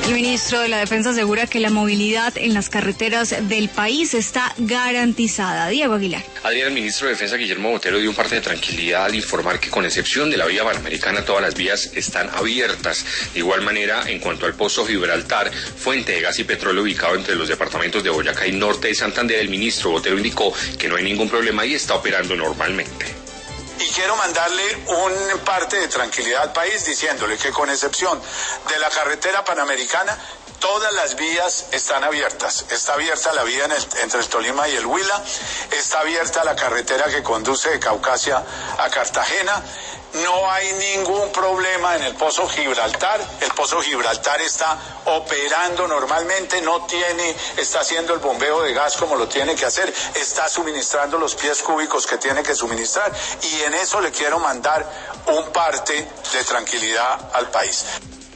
El ministro de la Defensa asegura que la movilidad en las carreteras del país está garantizada. Diego Aguilar. Adrián, el ministro de Defensa Guillermo Botero dio un parte de tranquilidad al informar que con excepción de la vía panamericana todas las vías están abiertas. De igual manera, en cuanto al pozo Gibraltar, fuente de gas y petróleo ubicado entre los departamentos de Boyacá y Norte de Santander, el ministro Botero indicó que no hay ningún problema y está operando normalmente. Y quiero mandarle un parte de tranquilidad al país diciéndole que con excepción de la carretera panamericana, todas las vías están abiertas. Está abierta la vía entre el Tolima y el Huila, está abierta la carretera que conduce de Caucasia a Cartagena. No hay ningún problema en el Pozo Gibraltar. El Pozo Gibraltar está operando normalmente, está haciendo el bombeo de gas como lo tiene que hacer, está suministrando los pies cúbicos que tiene que suministrar, y en eso le quiero mandar un parte de tranquilidad al país.